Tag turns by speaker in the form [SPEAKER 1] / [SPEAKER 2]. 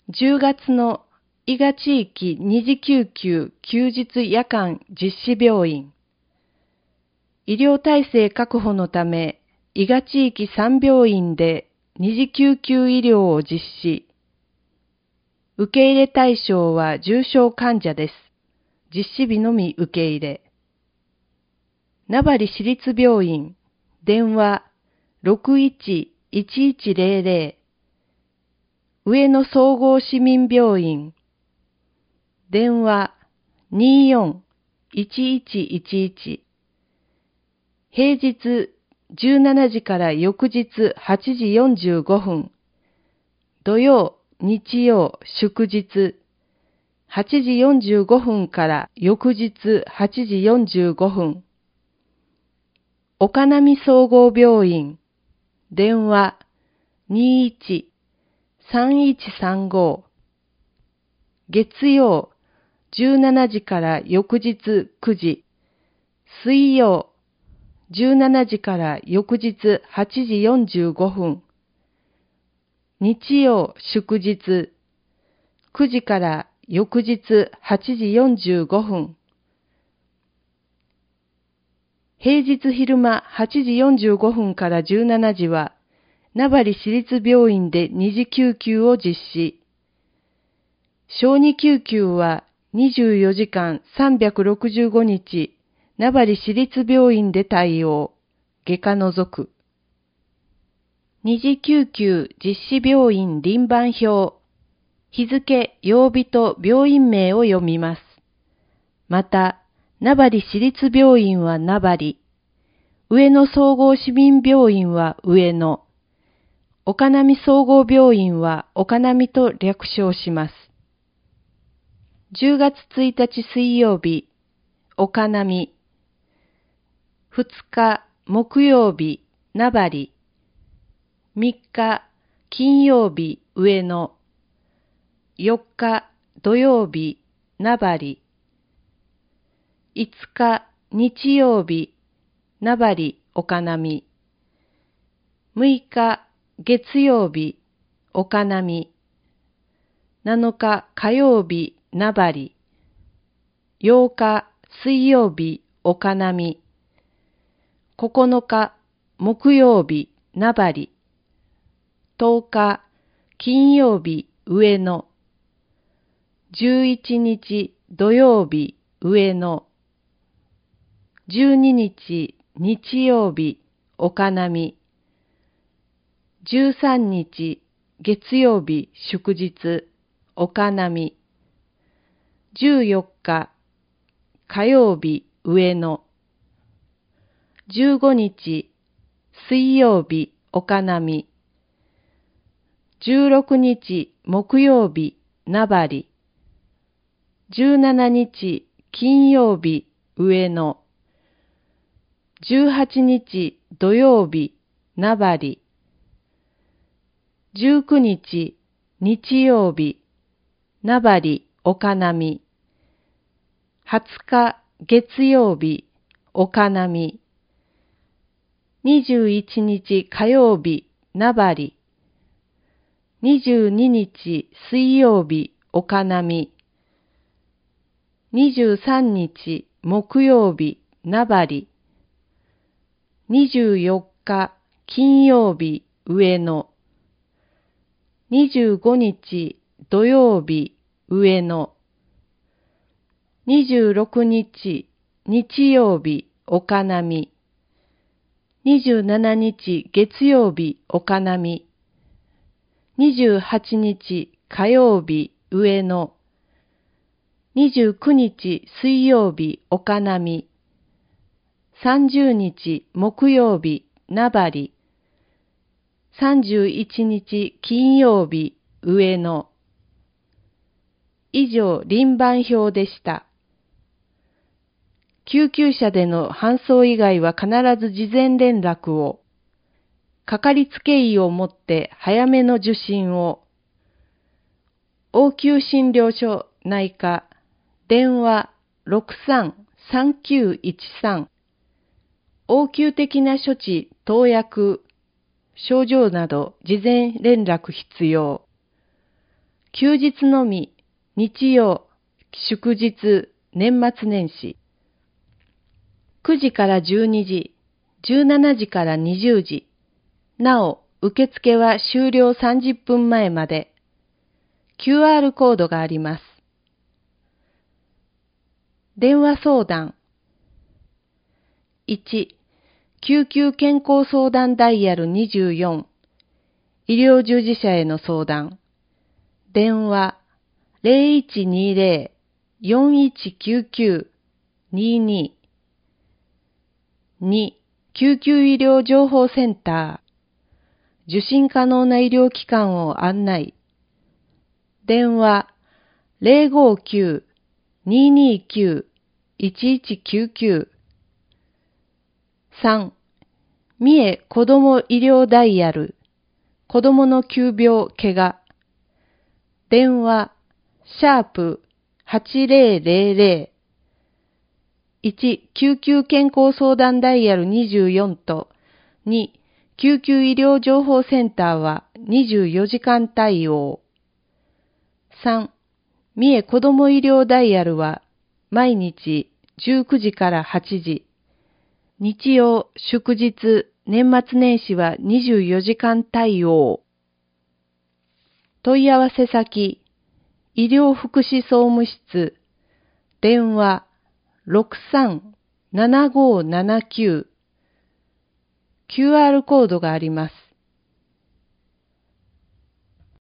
[SPEAKER 1] 10月の伊賀地域二次救急休日夜間実施病院。医療体制確保のため、伊賀地域3病院で二次救急医療を実施。受け入れ対象は重症患者です。実施日のみ受け入れ。名張市立病院、電話 61-1100。上野総合市民病院、電話 24-1111。平日17時から翌日8時45分。土曜、日曜、祝日8時45分から翌日8時45分。岡波総合病院、電話21-3135。月曜17時から翌日9時。水曜17時から翌日8時45分。日曜祝日9時から翌日8時45分。平日昼間8時45分から17時は、名張市立病院で二次救急を実施。小児救急は24時間365日、名張市立病院で対応。外科除く。二次救急実施病院輪番表。日付、曜日と病院名を読みます。また、名張市立病院は名張、上野総合市民病院は上野、岡波総合病院は岡波と略称します。10月1日水曜日、岡波。2日木曜日、名張。3日金曜日、上野。4日土曜日、名張。5日日曜日、名張岡波。6日月曜日、岡波。7日火曜日、名張。8日水曜日、岡波。9日木曜日、名張。10日金曜日、上野。11日土曜日、上野。12日日曜日、岡波。13日月曜日祝日、岡波。14日火曜日、上野。15日水曜日、岡波。16日木曜日、名張。17日金曜日、上野。18日土曜日、名張。19日日曜日、名張岡波。20日月曜日、岡波。21日火曜日、名張。22日水曜日、岡波。23日木曜日、名張。24日金曜日、上野。25日土曜日、上野。26日日曜日、岡波。27日月曜日、岡波。28日火曜日、上野。29日水曜日、岡波。30日木曜日、名張。31日金曜日、上野。以上、輪番表でした。救急車での搬送以外は必ず事前連絡を。かかりつけ医をもって早めの受診を。応急診療所内科、電話63-3913。応急的な処置、投薬、症状など事前連絡必要。 休日のみ、日曜、祝日、年末年始。9時から12時、17時から20時。なお、受付は終了30分前まで。QR コードがあります。電話相談。1、救急健康相談ダイヤル24、医療従事者への相談。電話0120-4199-22。2、救急医療情報センター。受診可能な医療機関を案内。電話059-229-1199。3、三重子ども医療ダイヤル。子どもの急病、怪我。電話#8000。1、救急健康相談ダイヤル24と2、救急医療情報センターは24時間対応。3、三重子ども医療ダイヤルは毎日19時から8時。日曜、祝日、年末年始は24時間対応。問い合わせ先、医療福祉総務室、電話63-7579。QR コードがあります。